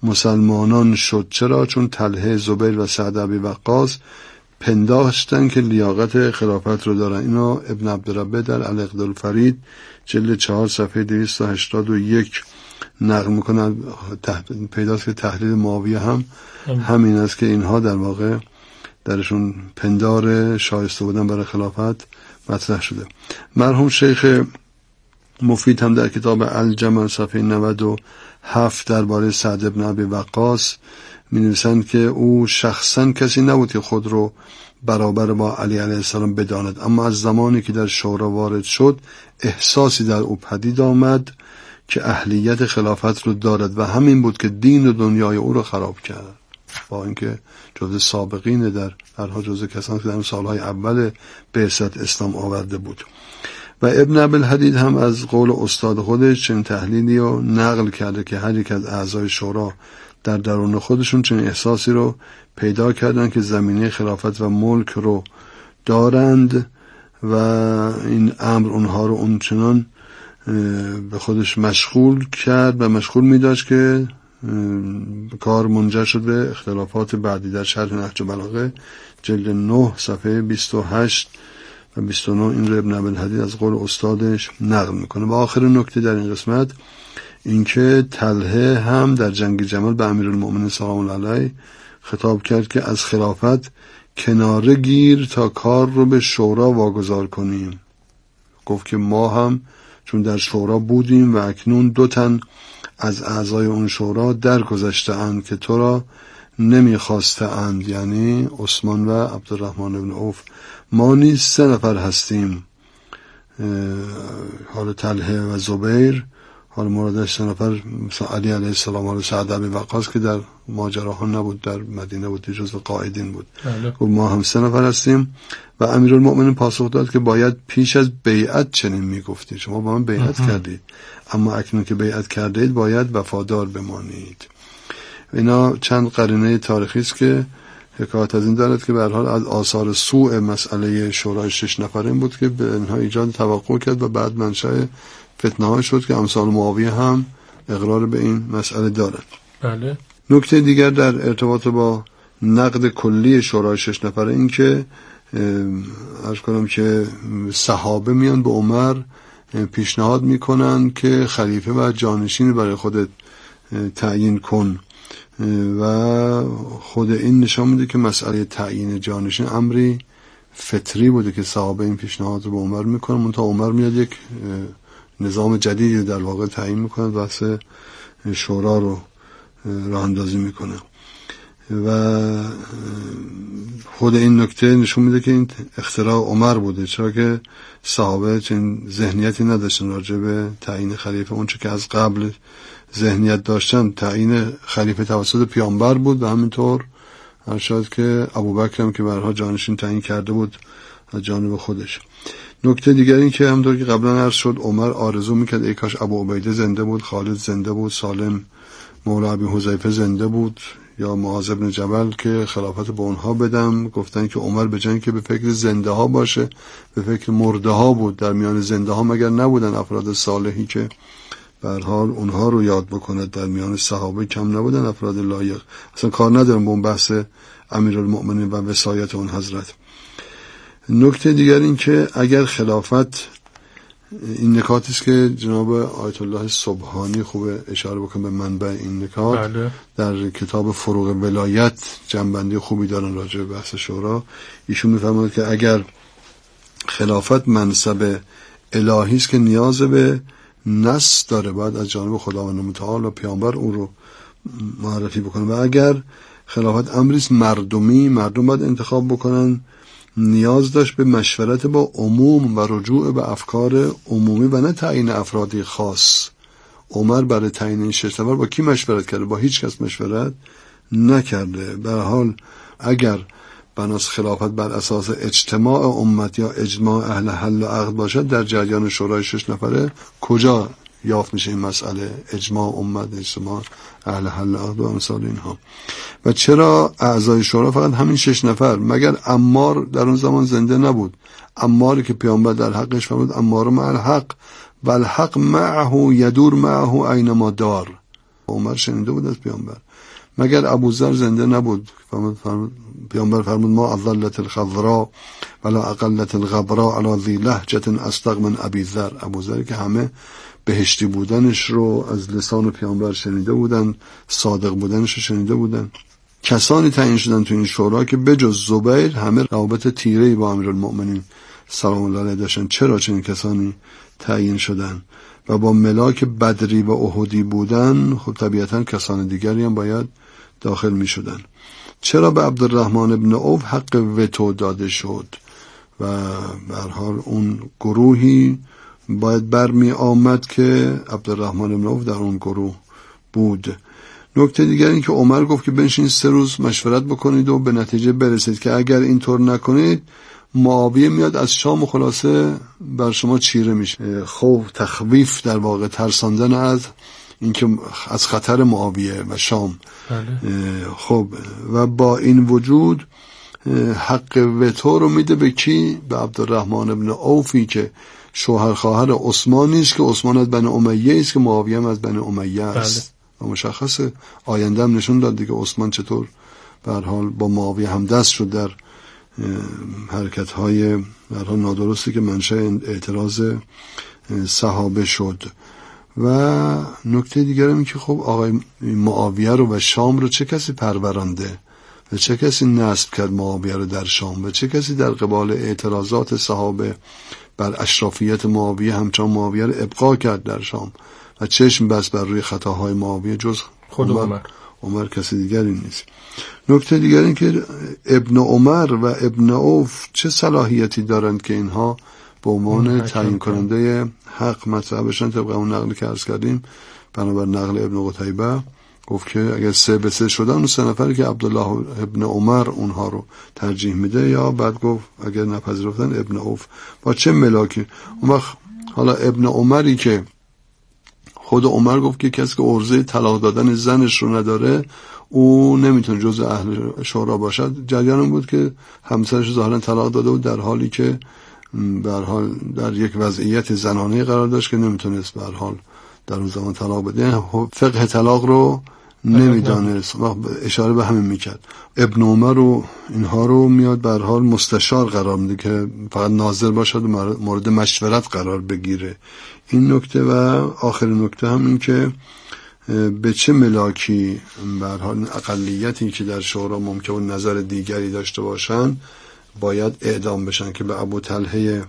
مسلمانان شد. چرا؟ چون طلحه، زبیر و سعد ابی وقاص پنداشتن که لیاقت خلافت رو دارن. اینا ابن عبدالربه در الاقدار الفرید جلد 4 صفحه 281 نقل میکنن. پیداست که تحلیل معاویه هم همین است که اینها در واقع درشون پندار شایسته بودن برای خلافت مطرح شده. مرحوم شیخ مفید هم در کتاب الجمل صفحه 97 درباره سعد ابن ابی وقاص می نویسند که او شخصا کسی نبود که خود رو برابر با علی علیه السلام بداند، اما از زمانی که در شورا وارد شد احساسی در او پدید آمد که اهلیت خلافت رو دارد و همین بود که دین و دنیای او رو خراب کرد. با اینکه جزء سابقین در هرها جزء کسانی که در سالهای اول بعثت اسلام آورده بود. و ابن ابوالحدید هم از قول استاد خودش چنین تحلیلی رو نقل کرده که هر یک از اعضای شورا در درون خودشون چنین احساسی رو پیدا کردن که زمینه خلافت و ملک رو دارند و این امر اونها رو اونچنان به خودش مشغول کرد و مشغول می داشت که کار منجر شد به اختلافات بعدی. در شرح نهج البلاغه جلد 9 صفحه 28 و 29 این رو ابن ابوالحدید از قول استادش نقل میکنه. و آخر نکته در این قسمت اینکه طلحه هم در جنگ جمل به امیرالمؤمنین سلام الله علیه خطاب کرد که از خلافت کناره گیر تا کار رو به شورا واگذار کنیم. گفت که ما هم چون در شورا بودیم و اکنون 2 تن از اعضای اون شورا درگذشته اند که تو را نمیخواسته اند، یعنی عثمان و عبدالرحمن بن عوف. ما نیز 3 نفر هستیم، حال طلحه و زبیر، حال مرادش 3 نفر مثلا علی علیه السلام، حال سعد ابی وقاص که در ماجراها نبود، در مدینه بود، جزو قائدین بود. و ما هم 3 نفر هستیم. و امیرالمؤمنین پاسخ داد که باید پیش از بیعت چنین میگفتید، شما با من بیعت کردید، اما اکنون که بیعت کردید باید وفادار بمانید. اینا چند قرینه تاریخی است که حکایت از این دارد که به هر حال از آثار سوء مسئله شورای 6 نفره این بود که به اینها ایجاد توقع کرد و بعد منشأ فتنه ها شد که امثال معاویه هم اقرار به این مسئله دارند. بله. نکته دیگر در ارتباط با نقد کلی شورای 6 نفره این که عرض کنم که صحابه میان به عمر پیشنهاد میکنن که خلیفه و جانشین برای خودت تعیین کن و خود این نشان میده که مسئله تعیین جانشین امری فطری بوده که صحابه این پیشنهاد رو به عمر میکنن، منتها عمر میاد یک نظام جدیدی در واقع تعیین میکنه، بحث شورا رو راه اندازی میکنه و خود این نکته نشون میده که این اختراع عمر بوده، چرا که صحابه چنین ذهنیتی نداشتن راجع به تعیین خلیفه. اون چه که از قبل ذهنیت داشتن تعیین خلیفه توسط پیامبر بود و همینطور ارشاد که ابوبکر هم که برها جانشین تعیین کرده بود از جانب خودش. نکته دیگر این که همونطور که قبلا عرض شد عمر آرزو میکرد ای کاش ابو عبیده زنده بود، خالد زنده بود، سالم مولا ابی حذیفه زنده بود یا معاذ بن جبل که خلافت به اونها بدم. گفتن که عمر به جای که به فکر زنده ها باشه به فکر مرده ها بود. در میان زنده ها مگر نبودن افراد صالحی که به هر حال اونها رو یاد بکنه؟ در میان صحابه کم نبودن افراد لایق. اصلا کار ندارم با اون بحث امیرالمؤمنین و وصایت اون حضرت. نکته دیگر این که اگر خلافت، این نکاتی است که جناب آیت الله سبحانی خوب اشاره بکنه به منبع این نکات. بله. در کتاب فروغ ولایت جنبندی خوبی دارن راجع به بحث شورا. ایشون میفرماید که اگر خلافت منصب الهی است که نیاز به نص داره، باید از جانب خداوند متعال و پیامبر اون رو معرفی بکنه، و اگر خلافت امری است مردمی، مردم باید انتخاب بکنن، نیاز داشت به مشورت با عموم و رجوع به افکار عمومی و نه تعیین افرادی خاص. عمر برای تعیین این 6 نفر با کی مشورت کرده؟ با هیچ کس مشورت نکرده. به هر حال اگر بناس خلافت بر اساس اجتماع امت یا اجماع اهل حل و عقد باشد، در جریان شورای 6 نفره کجا یافت میشه این مسئله؟ اجماع امت، اجتماع اهل حل و عقد و امثال اینها. و چرا اعضای شورا فقط همین 6 نفر؟ مگر عمار در اون زمان زنده نبود؟ عماری که پیامبر در حقش فرمود عمار مع الحق و الحق معه یدور معه اینما دار. عمر شنیده بود از پیامبر. مگر ابوذر زنده نبود؟ پیامبر فرمود ما اضلت الخضراء ولا اقلت الغبراء على ذی لهجة اصدق من ابی ذر. ابوذر که همه بهشتی بودنش رو از لسان پیامبر شنیده بودن، صادق بودنش رو شنیده بودن. کسانی تعیین شدن تو این شورا که بجز زبیر همه روابط تیره‌ای با امیرالمؤمنین سلام الله علیه داشتن. چرا چنین کسانی تعیین شدن و با ملاک بدری و احدی بودن؟ خب طبیعتا کسان دیگری هم باید داخل می شدن. چرا به عبدالرحمن ابن عوف حق وتو داده شد و به هر حال اون گروهی باید برمی آمد که عبدالرحمن ابن عوف در اون گروه بود؟ نکته دیگر این که عمر گفت که بنشین 3 روز مشورت بکنید و به نتیجه برسید که اگر اینطور نکنید معاویه میاد از شام و خلاصه بر شما چیره میشه. خوف، تخویف، در واقع ترساندن از اینکه از خطر معاویه و شام. خب و با این وجود حق وتو رو میده به کی؟ به عبدالرحمن ابن عوفی که شوهر خواهر عثمان نیست که عثمان از بنی امیه است که معاویه هم از بنی امیه است. و مشخصه آینده هم نشون داد دیگه عثمان چطور به هر حال با معاویه هم دست شد در حرکت‌های به هر حال نادرستی که منشأ اعتراض صحابه شد. و نکته دیگر هم که خب آقای معاویه رو و شام رو چه کسی پرورانده و چه کسی نصب کرد معاویه رو در شام و چه کسی در قبال اعتراضات صحابه بر اشرافیت معاویه همچنان معاویه رو ابقا کرد در شام و چشم بس بر روی خطاهای معاویه جز خود عمر کسی دیگری نیست. نکته دیگر این که ابن عمر و ابن عوف چه صلاحیتی دارند که اینها به عنوان تعیین کننده حق مطرح بشن؟ طبق اون نقلی که عرض کردیم بنابر نقل ابن قتیبه گفت که اگر 3 به 3 شدن اون 3 نفری که عبدالله ابن عمر اونها رو ترجیح میده، یا بعد گفت اگر نپذیرفتن ابن عوف. با چه ملاکی؟ اون وقت حالا ابن عمری که خود عمر گفت که کسی که عرضه طلاق دادن زنش رو نداره او نمیتونه جزء اهل شورا باشد. جریان بود که همسرش ظاهرا طلاق داده بود در حالی که به هر حال در یک وضعیت زنانه قرار داشت که نمیتونست به هر حال در اون زمان طلاق بده. فقه طلاق رو نمیدانست و اشاره به همین میکرد. ابن عمر و اینها رو میاد به هر حال مستشار قرار میده که فقط ناظر باشد و مورد مشورت قرار بگیره. این نکته. و آخرین نکته هم این که به چه ملاکی به هر حال اقلیتی که در شورا ممکنه نظر دیگری داشته باشن باید اعدام بشن که به ابو طلحه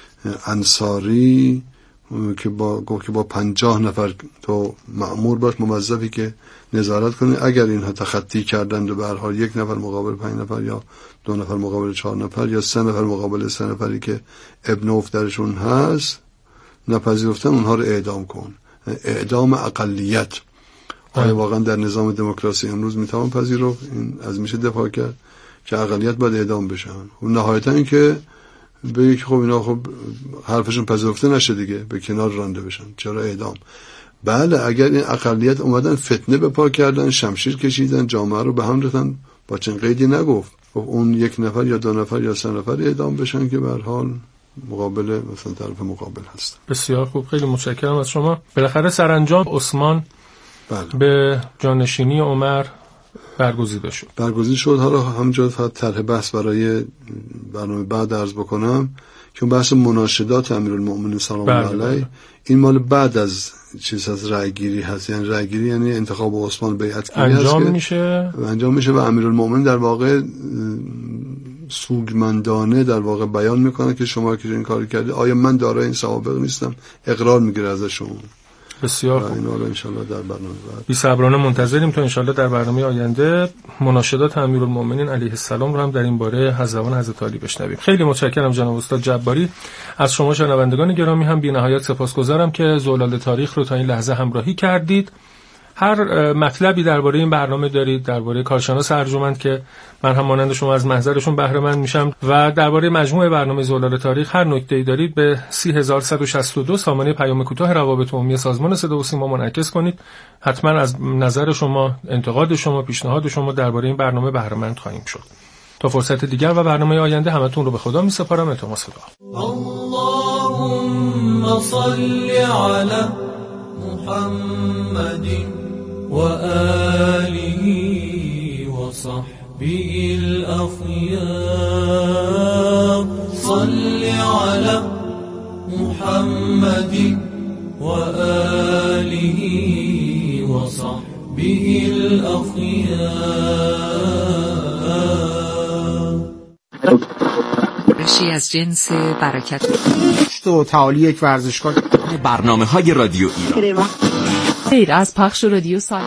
انصاری که با 50 نفر تو مأمور باش، موظفی که نظارت کنه اگر اینها تخطی کردند و به هر حال 1 نفر مقابل 5 نفر یا 2 نفر مقابل 4 نفر یا 3 نفر مقابل 3 نفری که ابن عوف درشون هست نپذیرفتن اونها رو اعدام کن. اعدام اقلیت آیا واقعا در نظام دموکراسی امروز میتوان پذیرفت؟ این از میشه دفاع کرد که اقلیت باید اعدام بشن و نهایتا این که بگه که خب اینا خب حرفشون پذیرفته نشه دیگه به کنار رانده بشن. چرا اعدام؟ بله اگر این اقلیت اومدن فتنه به پا کردن، شمشیر کشیدن، جامعه رو به هم ریختن، با چنین قیدی نگفت خب اون 1 نفر یا 2 نفر یا 3 نفر اعدام بشن که به هر حال مقابل مثلا طرف مقابل هست. بسیار خوب، خیلی متشکرم از شما. بالاخره سرانجام عثمان به جانشینی عمر برگزیده شد. حالا همینجا فقط طرح بحث برای برنامه بعد عرض بکنم که بحث مناشدات امیرالمؤمنین سلام الله علیه این مال بعد از چیز از رأی گیری هست. یعنی رأی گیری یعنی انتخاب عثمان بیعت گیری انجام میشه و امیرالمؤمنین در واقع سوگمندانه در واقع بیان میکنه که شما که این کاری کردید آیا من دارای این سوابق نیستم؟ اقرار میگیره ازشون. بسیار خوب. اینا رو انشالله در برنامه بعد بی صبرانه منتظریم تا انشالله در برنامه آینده مناشدات امیرالمؤمنین علیه السلام رو هم در این باره از زبان حضرت علی بشنویم. خیلی متشکرم جناب استاد جباری. از شما شنوندگان گرامی هم بی‌نهایت سپاسگزارم که زلال تاریخ رو تا این لحظه همراهی کردید. هر مطلبی درباره این برنامه دارید، درباره کارشناس ارجمند که من هم مانند شما از محضرشون بهره مند میشم و درباره مجموعه برنامه زلال تاریخ هر نکته‌ای دارید به 30162 سامانه پیام کوتاه روابط عمومی سازمان صدا و سیما منعکس کنید. حتما از نظر شما، انتقاد شما، پیشنهاد شما درباره این برنامه بهره مند خواهیم شد. تا فرصت دیگر و برنامه آینده همتون رو به خدا می‌سپارم. التماس خدا. اللهم صل علی محمد وآله وصحبه الأخيار صل على محمد وآله وصحبه الأخيار. رشی از جنس برکت و تعالی یک ورزشگاه. برنامه‌های رادیو ایران خیر از پخش رادیو سال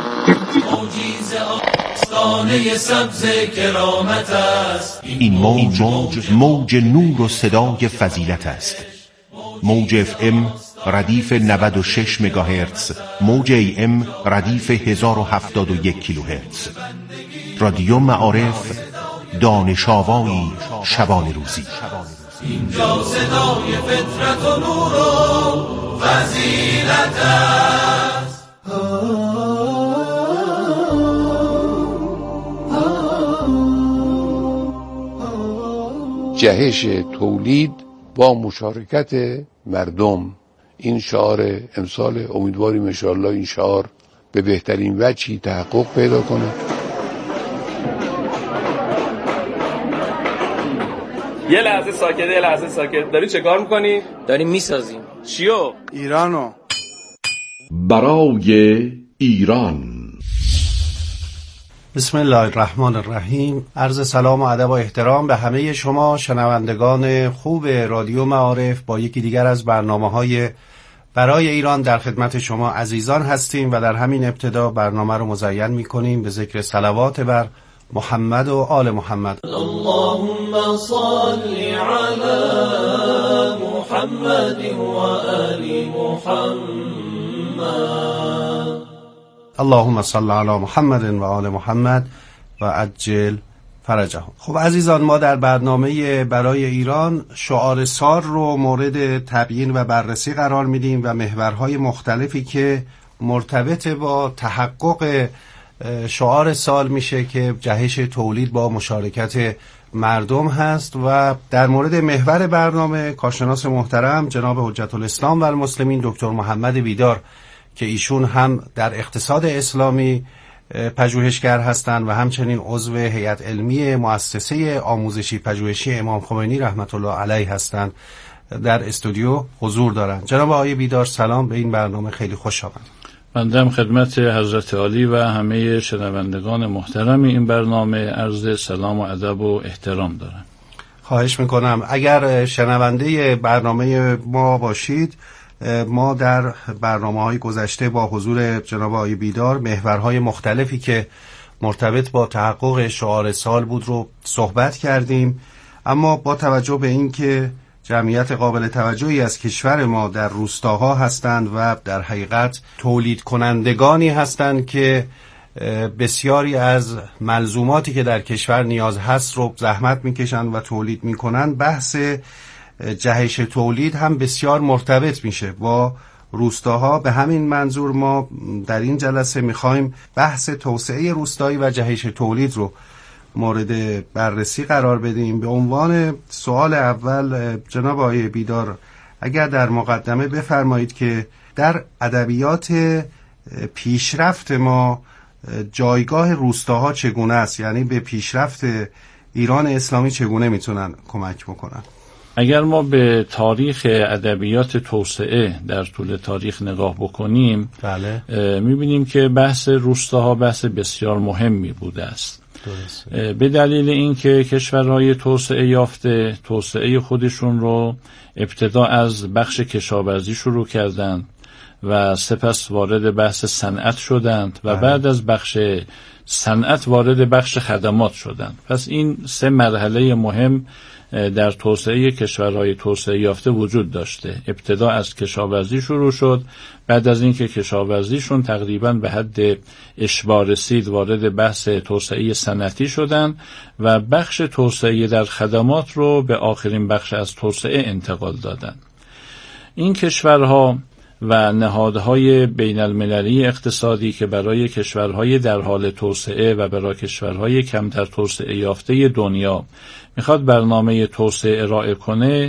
این موج نور و صدای فضیلت است. موج FM ردیف 96 مگاهرتز، موج AM ردیف 1071 کیلوهرتز. رادیو معارف، دانش آوایی شبانه روزی. اینجا صدای فطرت و نور و فضیلت است. جهش تولید با مشارکت مردم، این شعار امسال. امیدواریم انشاءالله این شعار به بهترین وجهی تحقق پیدا کنه. یه لحظه ساکت. داری چه کار میکنی؟ داریم میسازیم. چیو؟ ایرانو. برای ایران. بسم الله الرحمن الرحیم. عرض سلام و ادب و احترام به همه شما شنوندگان خوب رادیو معارف. با یکی دیگر از برنامه‌های برای ایران در خدمت شما عزیزان هستیم و در همین ابتدا برنامه رو مزین می‌کنیم به ذکر صلوات بر محمد و آل محمد. اللهم صل علی محمد و آل محمد. اللهم صل علی محمد و آل محمد و عجل فرجهم. خب عزیزان، ما در برنامه برای ایران شعار سال رو مورد تبیین و بررسی قرار میدیم و محورهای مختلفی که مرتبط با تحقق شعار سال میشه که جهش تولید با مشارکت مردم هست و در مورد محور برنامه کارشناس محترم جناب حجت الاسلام و المسلمین دکتر محمد بیدار که ایشون هم در اقتصاد اسلامی پژوهشگر هستند و همچنین عضو هیئت علمی مؤسسه آموزشی پژوهشی امام خمینی رحمت الله علیه هستند در استودیو حضور دارند. جناب آقای بیدار سلام، به این برنامه خیلی خوش آمدید. بنده خدمت حضرت عالی و همه شنوندگان محترم این برنامه عرض سلام و ادب و احترام دارم. خواهش میکنم. اگر شنونده برنامه ما باشید، ما در برنامه‌های گذشته با حضور جناب آقای بیدار محورهای مختلفی که مرتبط با تحقق شعار سال بود رو صحبت کردیم، اما با توجه به اینکه جمعیت قابل توجهی از کشور ما در روستاها هستند و در حقیقت تولید کنندگانی هستند که بسیاری از ملزوماتی که در کشور نیاز هست رو زحمت میکشند و تولید میکنند، بحث جهش تولید هم بسیار مرتبط میشه با روستاها. به همین منظور ما در این جلسه میخوایم بحث توسعه روستایی و جهش تولید رو مورد بررسی قرار بدیم. به عنوان سوال اول جناب آقای بیدار اگر در مقدمه بفرمایید که در ادبیات پیشرفت ما جایگاه روستاها چگونه است، یعنی به پیشرفت ایران اسلامی چگونه میتونن کمک بکنن؟ اگر ما به تاریخ ادبیات توسعه در طول تاریخ نگاه بکنیم، بله، میبینیم که بحث روستاها بحث بسیار مهمی بوده است. به دلیل اینکه کشورهای توسعه یافته توسعه خودشون رو ابتدا از بخش کشاورزی شروع کردند و سپس وارد بحث صنعت شدند و بعد از بخش صنعت وارد بخش خدمات شدند. پس این سه مرحله مهم در توسعه کشورهای توسعه یافته وجود داشته. ابتدا از کشاورزی شروع شد، بعد از اینکه کشاورزیشون تقریباً به حد اشباع رسید وارد بحث توسعه صنعتی شدند و بخش توسعه در خدمات رو به آخرین بخش از توسعه انتقال دادند. این کشورها و نهادهای بین المللی اقتصادی که برای کشورهای در حال توسعه و برای کشورهای کمتر توسعه یافته دنیا میخواد برنامه توسعه ارائه کنه،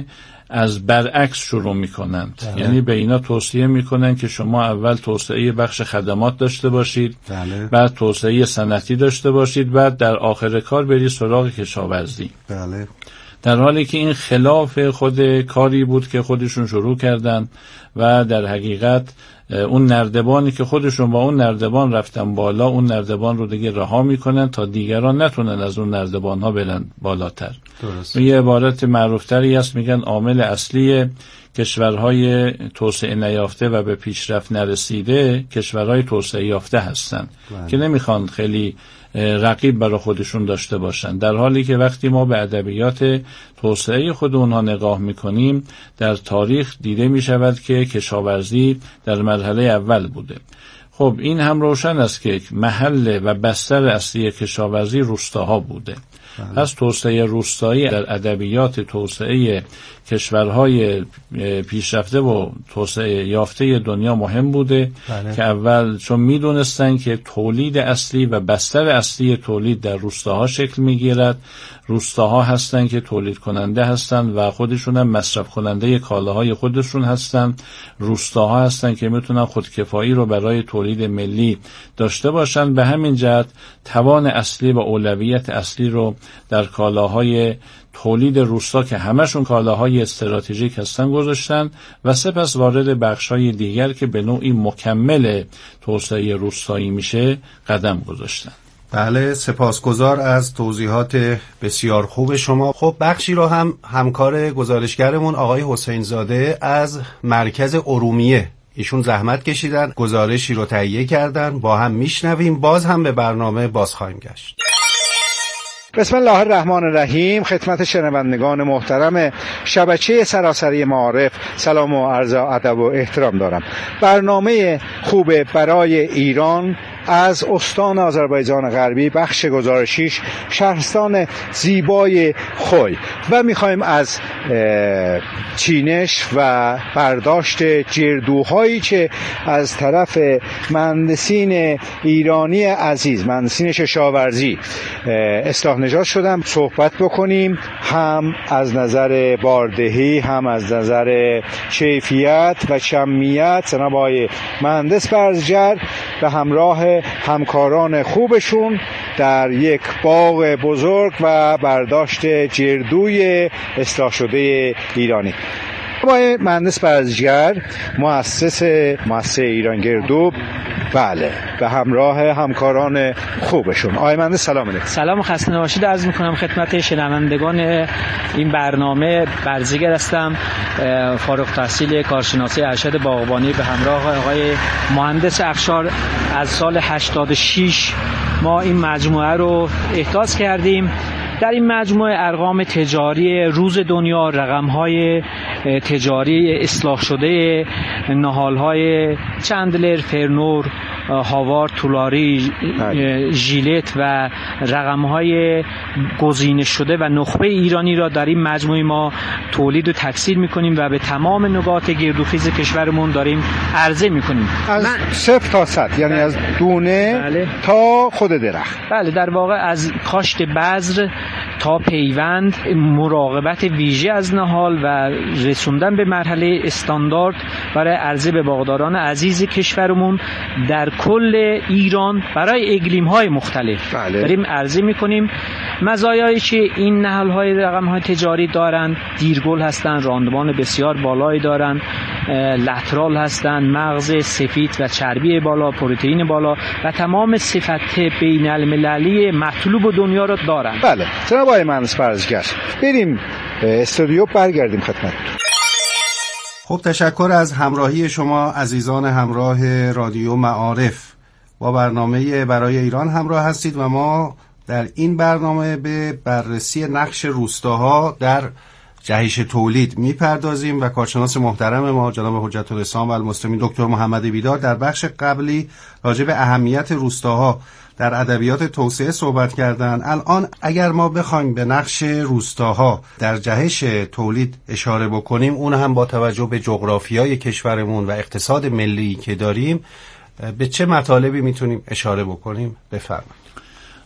از برعکس شروع میکنند. یعنی به اینا توصیه میکنند که شما اول توسعه بخش خدمات داشته باشید، بعد توسعه صنعتی داشته باشید، بعد در آخر کار برید سراغ کشاورزی. در حالی که این خلاف خود کاری بود که خودشون شروع کردن و در حقیقت اون نردبانی که خودشون با اون نردبان رفتن بالا، اون نردبان رو دیگه رها میکنن تا دیگران نتونن از اون نردبان ها برن بالاتر. درست. یه عبارت معروفتری هست، میگن عامل اصلی کشورهای توسعه نیافته و به پیشرفت نرسیده کشورهای توسعه یافته هستن که نمیخوان خیلی رقیب برای خودشون داشته باشن، در حالی که وقتی ما به ادبیات توسعه خود اونها نگاه میکنیم در تاریخ دیده میشود که کشاورزی در مرحله اول بوده. خب این هم روشن است که محل و بستر اصلی کشاورزی روستاها بوده. پس توسعه روستایی در ادبیات توسعه کشورهای پیشرفته و توسعه یافته دنیا مهم بوده که اول چون میدونستن که تولید اصلی و بستر اصلی تولید در روستاها شکل میگیرد، روستاها هستن که تولید کننده هستن و خودشون هم مصرف کننده کالاهای خودشون هستن، روستاها هستن که میتونن خودکفایی رو برای تولید ملی داشته باشن. به همین جهت توان اصلی و اولویت اصلی رو در کالاهای تولید روستا که همشون کالاهای استراتژیک هستن گذاشتن و سپس وارد بخش‌های دیگر که به نوعی مکمل توسعه روستایی میشه قدم گذاشتن. بله، سپاسگزار از توضیحات بسیار خوب شما. خب بخشی رو هم همکار گزارشگرمون آقای حسین زاده از مرکز ارومیه، ایشون زحمت کشیدن، گزارشی رو تهیه کردن، با هم میشنویم، باز هم به برنامه باز خواهیم گشت. بسم الله الرحمن الرحیم. خدمت شنوندگان محترم شبکه سراسری معارف سلام و عرض ادب و احترام دارم. برنامه خوب برای ایران از استان آذربایجان غربی، بخش گزارشیش شهرستان زیبای خوی، و میخوایم از چینش و برداشت جردوهایی که از طرف مهندسین ایرانی عزیز، مهندسین کشاورزی اصلاح نژاد شدن صحبت بکنیم، هم از نظر باردهی هم از نظر کیفیت و کمیت. جناب آقای مهندس برزگر به همراه همکاران خوبشون در یک باغ بزرگ و برداشت جردوی اصلاح شده ایرانی. آقای مهندس برزگر مؤسسه ایران گردو، بله، به همراه همکاران خوبشون. آقای مهندس سلام علیکم. سلام و خسته نباشید عرض می‌کنم خدمت شنوندگان این برنامه. برزگر هستم، فارغ التحصیل کارشناسی ارشد باغبانی، به همراه آقای مهندس افشار. از سال 86 ما این مجموعه رو احداث کردیم. در این مجموعه ارقام تجاری روز دنیا، رقم‌های تجاری اصلاح شده نهال‌های چندلر، فرنور، هاوارد، تولاری، ژیلت و رقم‌های گزینش شده و نخبه ایرانی را در این مجموعه ما تولید و تکثیر می‌کنیم و به تمام نقاط گردوخیز کشورمون داریم عرضه می‌کنیم. از 0 تا 100، یعنی از دونه بله. تا خود درخت. بله، در واقع از کاشت بذر تا پیوند، مراقبت ویژه از نهال و رسوندن به مرحله استاندارد برای عرضه به باغداران عزیز کشورمون در کل ایران برای اقلیم‌های مختلف داریم عرضه می‌کنیم. مزایایی که این نهال‌های رقم‌های تجاری دارند، دیرگل هستند، راندمان بسیار بالایی دارند، لترال هستند، مغز سفید و چربی بالا، پروتئین بالا و تمام صفت بین المللی مطلوب و دنیا را دارند. بله، جناب آقای مهندس برزگر، بریم استودیو، برگردیم خدمت. خب تشکر از همراهی شما عزیزان همراه رادیو معارف. با برنامه برای ایران همراه هستید و ما در این برنامه به بررسی نقش روستاها در جهش تولید میپردازیم و کارشناس محترم ما جناب حجت الاسلام و المسلمین دکتر محمد بیدار در بخش قبلی راجع به اهمیت روستاها در ادبیات توسعه صحبت کردن. الان اگر ما بخوایم به نقش روستاها در جهش تولید اشاره بکنیم، اون هم با توجه به جغرافیای کشورمون و اقتصاد ملی که داریم، به چه مطالبی میتونیم اشاره بکنیم؟ بفرمایید.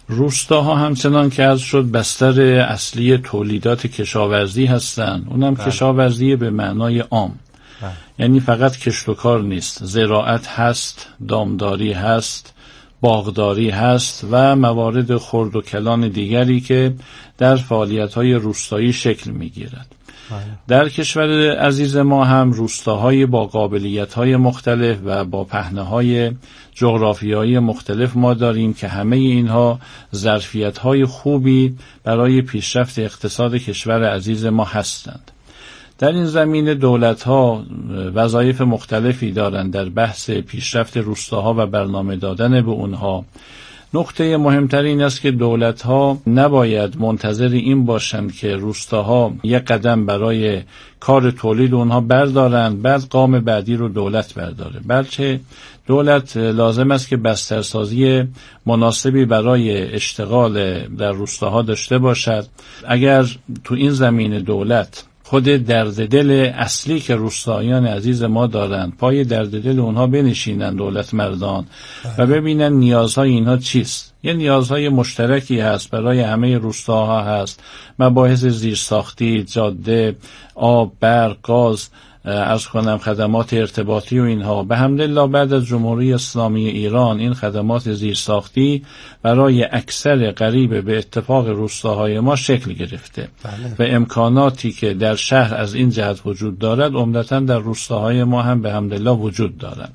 روستاها همچنان که عرض شد بستر اصلی تولیدات کشاورزی هستند. اونم کشاورزی به معنای عام، یعنی فقط کشت و کار نیست، زراعت هست، دامداری هست، باغداری هست و موارد خرد و کلان دیگری که در فعالیت‌های روستایی شکل می‌گیرد. در کشور عزیز ما هم روستاهای با قابلیت‌های مختلف و با پهنه‌های جغرافیایی مختلف ما داریم که همه اینها ظرفیت‌های خوبی برای پیشرفت اقتصاد کشور عزیز ما هستند. در این زمینه دولت‌ها وظایف مختلفی دارند در بحث پیشرفت روستاها و برنامه دادن به اونها. نکته مهمتر این است که دولت‌ها نباید منتظر این باشند که روستاها یک قدم برای کار تولید اونها بردارند بعد گام بعدی رو دولت برداره، بلکه دولت لازم است که بسترسازی مناسبی برای اشتغال در روستاها داشته باشد. اگر تو این زمینه دولت خود درد دل اصلی که روستاییان عزیز ما دارند پای درد دل اونها بنشینند دولت مردان و ببینن نیازهای اینها چیست. یه نیازهای مشترکی هست برای همه روستاها هست، مباحث زیرساختی، جاده، آب، برق، گاز، عرض کنم خدمات ارتباطی و اینها. به حمدالله بعد از جمهوری اسلامی ایران این خدمات زیرساختی برای اکثر قریب به اتفاق روستاهای ما شکل گرفته و امکاناتی که در شهر از این جهت وجود دارد عمدتاً در روستاهای ما هم به حمدالله وجود دارند.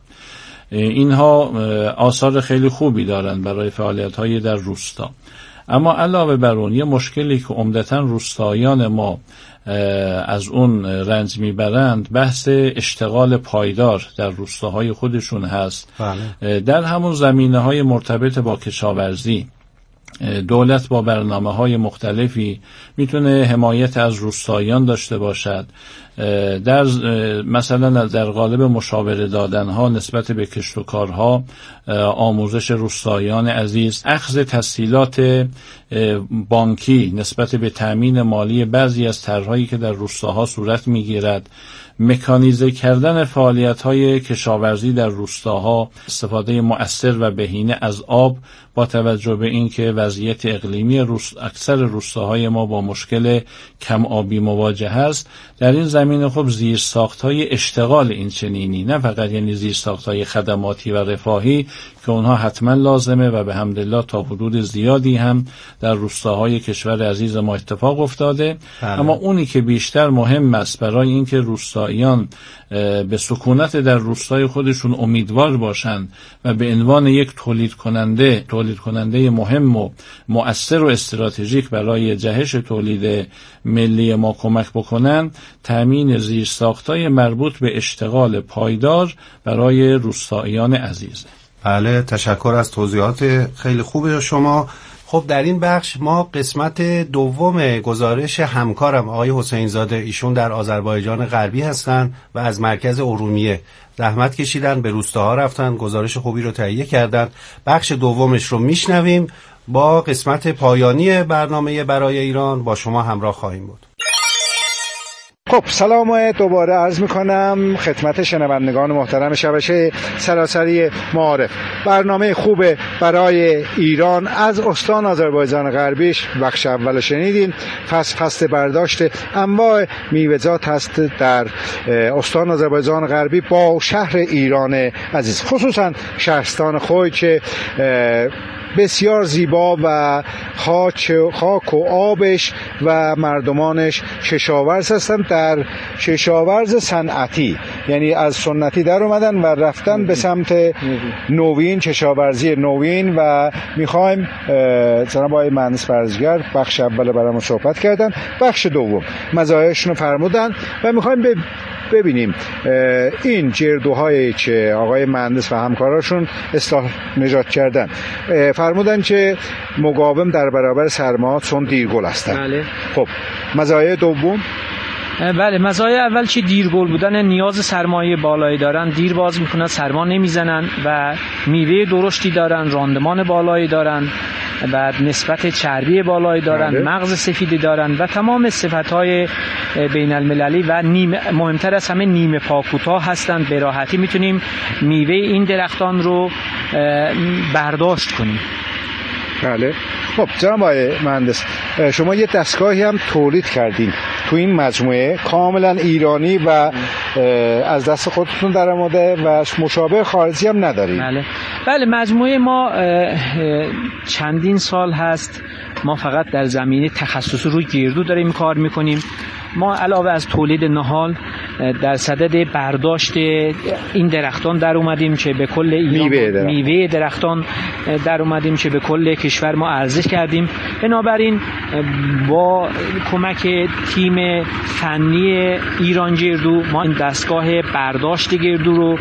اینها آثار خیلی خوبی دارند برای فعالیت‌های در روستا. اما علاوه بر اون یه مشکلی که عمدتاً روستاییان ما از اون رنج میبرند بحث اشتغال پایدار در روستاهای خودشون هست. در همون زمینه‌های مرتبط با کشاورزی دولت با برنامه‌های مختلفی میتونه حمایت از روستاییان داشته باشد. در مثلا در قالب مشاوره دادنها نسبت به کشت و کارها، آموزش روستاییان عزیز، اخذ تسهیلات بانکی نسبت به تأمین مالی بعضی از طرح‌هایی که در روستاها صورت میگیرد، مکانیزه کردن فعالیت‌های کشاورزی در روستاها، استفاده مؤثر و بهینه از آب با توجه به اینکه وضعیت اقلیمی اکثر روستاهای ما با مشکل کم آبی مواجه است. در این زمینه خب زیرساخت‌های اشتغال این چنینی، نه فقط یعنی زیرساخت‌های خدماتی و رفاهی که اونها حتما لازمه و به حمدالله تا حدود زیادی هم در روستاهای کشور عزیز ما اتفاق افتاده. اما اونی که بیشتر مهم است برای اینکه روستاییان به سکونت در روستای خودشون امیدوار باشند و به عنوان یک تولید کننده مهم و مؤثر و استراتژیک برای جهش تولید ملی ما کمک بکنن، تامین زیرساخت‌های مربوط به اشتغال پایدار برای روستاییان عزیز. بله، تشکر از توضیحات خیلی خوب شما. خب در این بخش ما قسمت دوم گزارش همکارم آقای حسین زاده، ایشون در آذربایجان غربی هستن و از مرکز ارومیه زحمت کشیدن، به روستاها رفتن، گزارش خوبی رو تهیه کردن. بخش دومش رو میشنویم. با قسمت پایانی برنامه برای ایران با شما همراه خواهیم بود. خب سلام دوباره عرض میکنم خدمت شنوندگان محترم شبکه سراسری معارف. برنامه خوب برای ایران از استان آذربایجان غربیش بخش اول شنیدین. فصل برداشت انواع میوه‌جات هست در استان آذربایجان غربی با شهر ایران عزیز، خصوصا شهرستان خوی که بسیار زیبا و خاک و آبش و مردمانش کشاورز هستند، در کشاورز صنعتی، یعنی از سنتی در اومدن و رفتن به سمت نوین، کشاورزی نوین. و میخوایم جناب آقای مهندس برزگر بخش اول برامون صحبت کردن، بخش دوم مزایاشون رو فرمودن و میخوایم ببینیم این جردوهایی که آقای مهندس و همکاراشون اصلاح نجات کردن. فرمودن که مقاوم در برابر سرما چون دیرگل هستن. بله. خب مزایای دوم؟ بله، مزایای اول چه دیرگل بودن، نیاز سرمایه بالایی دارن، دیر باز میکنن، سرما نمیزنن و میوه درشتی دارن، راندمان بالایی دارن و نسبت چربی بالایی دارن، مغز سفیدی دارن و تمام صفتهای بین المللی و مهمتر از همه نیمه پاکوتا هستند. به راحتی میتونیم میوه این درختان رو برداشت کنیم. بله. خب جناب آقای مهندس، شما یه دستگاهی هم تولید کردین تو این مجموعه کاملا ایرانی و از دست خودتون در آمده و مشابه خارجی هم ندارین؟ بله مجموعه ما چندین سال هست ما فقط در زمینه تخصص روی گردو داریم کار میکنیم. ما علاوه از تولید نهال در صدد برداشت این درختان در اومدیم که به کل ایران میوه درختان در اومدیم که به کل کشور ما عرضه کردیم. بنابراین با کمک تیم فنی ایران گردو ما این دستگاه برداشت گردو رو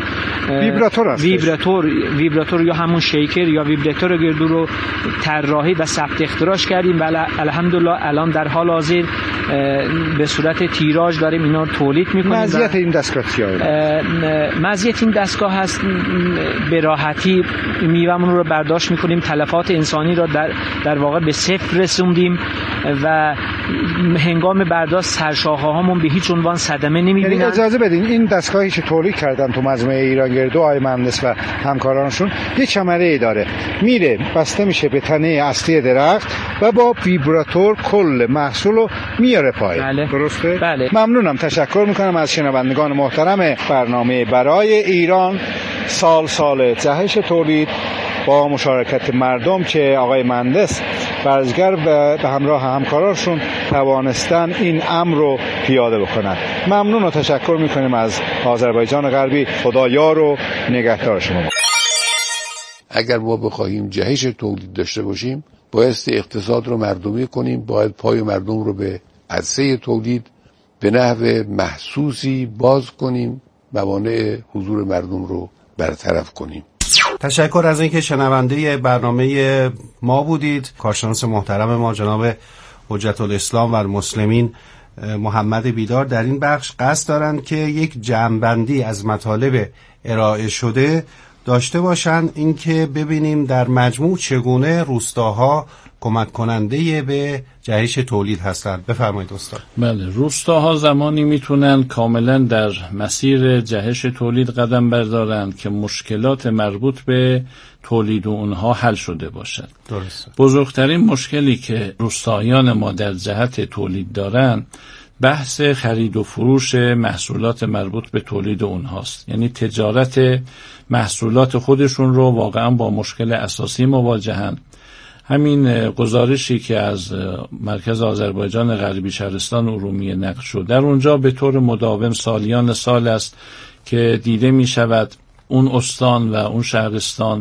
ویبراتور یا همون شیکر یا ویبراتور گردو رو طراحی و ثبت اختراعش کردیم و الحمدلله الان در حال حاضر به صورت تیراژ داریم اینا رو تولید میکنیم. مزیت این دستگاه چیه؟ مزیت این دستگاه هست به راحتی میوه‌مون رو برداشت میکنیم، تلفات انسانی رو در واقع به صفر رسوندیم و هنگام برداشت سرشاخه‌هامون به هیچ عنوان صدمه نمیبینن. یعنی اجازه بدین این دستگاهی که تولید کردن تو مجموعه ایران گردو آقای مهندس و همکارانشون یه کمره‌ای داره، میره بسته میشه به تنه اصلی درخت و با ویبراتور کل محصول رو میاره پایین. درسته؟ بله. ممنونم، تشکر میکنم از شنوندگان محترم برنامه برای ایران سال جهش تولید با مشارکت مردم که آقای مهندس برزگر به همراه همکارانشون توانستن این امر رو پیاده بکنن. ممنون و تشکر میکنیم از آذربایجان غربی. خدا یار و نگهدار شما. اگر ما بخواهیم جهش تولید داشته باشیم بایستی اقتصاد رو مردمی کنیم، باید پای مردم رو به عرصه تولید به نحو محسوسی باز کنیم، موانع حضور مردم رو برطرف کنیم. تشکر از اینکه شنونده برنامه ما بودید. کارشناس محترم ما جناب حجت الاسلام و المسلمین محمد بیدار در این بخش قصد دارند که یک جمع‌بندی از مطالب ارائه شده داشته باشند، اینکه ببینیم در مجموع چگونه روستاها کمک کننده به جهش تولید هستند. بفرمایید استاد. بله، روستاها زمانی میتونن کاملا در مسیر جهش تولید قدم بردارند که مشکلات مربوط به تولید اونها حل شده باشد. درسته. بزرگترین مشکلی که روستاییان ما در جهت تولید دارن بحث خرید و فروش محصولات مربوط به تولید اونهاست. یعنی تجارت محصولات خودشون رو واقعا با مشکل اساسی مواجهن. همین گزارشی که از مرکز آذربایجان غربی شهرستان ارومیه نقل شد، در اونجا به طور مداوم سالیان سال است که دیده می شود اون استان و اون شهرستان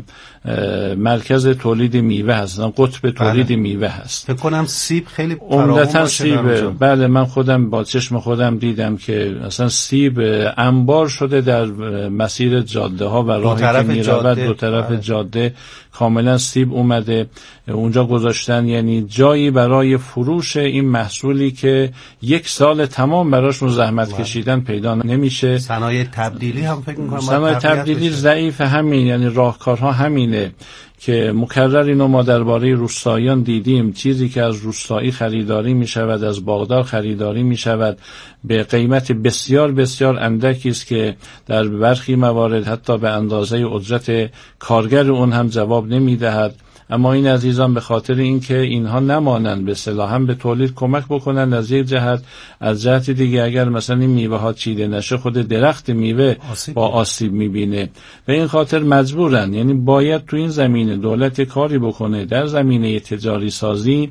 مرکز تولید میوه هستن، قطب تولید میوه هست. فکر کنم سیب خیلی عمدتاً سیب. بله، من خودم با چشم خودم دیدم که اصلا سیب انبار شده در مسیر جاده ها و راهی که میرود دو طرف جاده کاملا سیب اومده اونجا گذاشتن. یعنی جایی برای فروش این محصولی که یک سال تمام براشون زحمت کشیدن پیدا نمیشه. صنایع تبدیلی هم فکر می‌کنم صنایع تبدیلی ضعیف. همین یعنی راهکارها همینه که مکرر اینو ما درباره روستاییان دیدیم. چیزی که از روستایی خریداری می شود، از باغدار خریداری می شود به قیمت بسیار بسیار اندکی است که در برخی موارد حتی به اندازه اجرت کارگر اون هم جواب نمی دهد. اما این عزیزان به خاطر اینکه اینها نمانند به اصطلاح هم به تولید کمک بکنن از یک جهت، از جهت دیگه اگر مثلا این میوه ها چیده نشه خود درخت میوه با آسیب میبینه و این خاطر مجبورن، یعنی باید تو این زمینه دولت کاری بکنه در زمینه تجاری سازی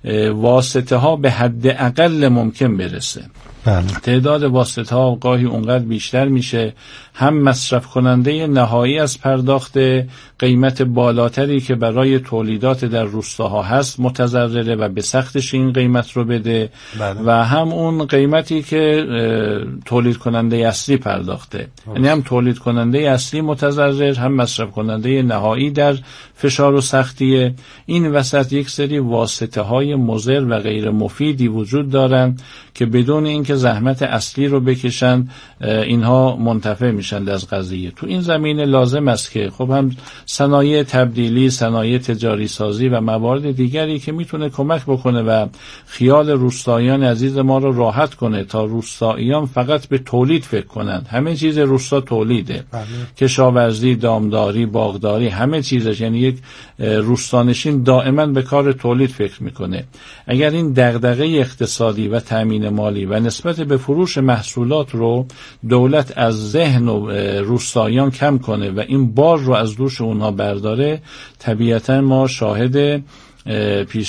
واسطه ها به حد اقل ممکن برسه. تعداد واسطه ها گاهی اونقدر بیشتر میشه، هم مصرف کننده نهایی از پرداخت قیمت بالاتری که برای تولیدات در روستاها هست متضرره و به سختش این قیمت رو بده و هم اون قیمتی که تولید کننده اصلی پرداخته. یعنی هم تولید کننده اصلی متضرر، هم مصرف کننده نهایی در فشار و سختیه. این وسط یک سری واسطه های مضر و غیر مفیدی وجود دارن که بدون اینکه که زحمت اصلی رو بکشن اینها منتفع میشن از قضیه. تو این زمینه لازم است که خب هم صنایع تبدیلی، صنایع تجاری سازی و موارد دیگری که میتونه کمک بکنه و خیال روستاییان عزیز ما رو راحت کنه تا روستاییان فقط به تولید فکر کنند. همه چیز روستا تولیده، کشاورزی، دامداری، باغداری، همه چیزش. یعنی یک روستانشین دائما به کار تولید فکر میکنه. اگر این دغدغه اقتصادی و تامین مالی و نسبت به فروش محصولات رو دولت از ذهن و روستاییان کم کنه و این بار رو از دوش اونها برداره، طبیعتا ما شاهد پیش